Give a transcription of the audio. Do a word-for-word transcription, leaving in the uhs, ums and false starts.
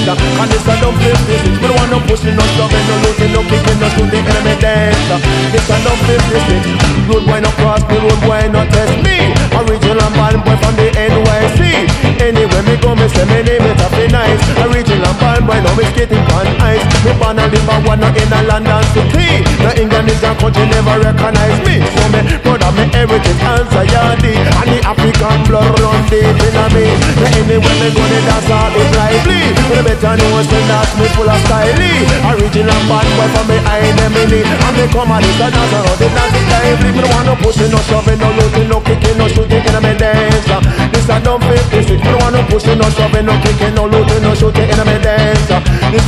And this a dumb flip visit. We don't want no pushing, no shoving, no looting, no kicking, no shooting in the dance. This a dumb flip visit. Good boy no cross the road, boy no test me. Original band boy from the N Y C. Anyway me go, me say me name it up nice. Original band boy no me skating on ice. Me born and live a one not in a London city. No England is a country never recognize me. So me brother me heritage answer yardy. And the African blood run deep in a me. So anyway me go the dance all is lively. Me better know say that me full of style. Original band boy from me enemy. And me come and it's a dance around the dance is lively. Me don't want no pushing, no shoving, no looting, no kicking, no shooting in a me dance. This a dumb fit, this it. Me don't want no pushing, no shoving, no kicking, no looting, no shooting in a me dance. This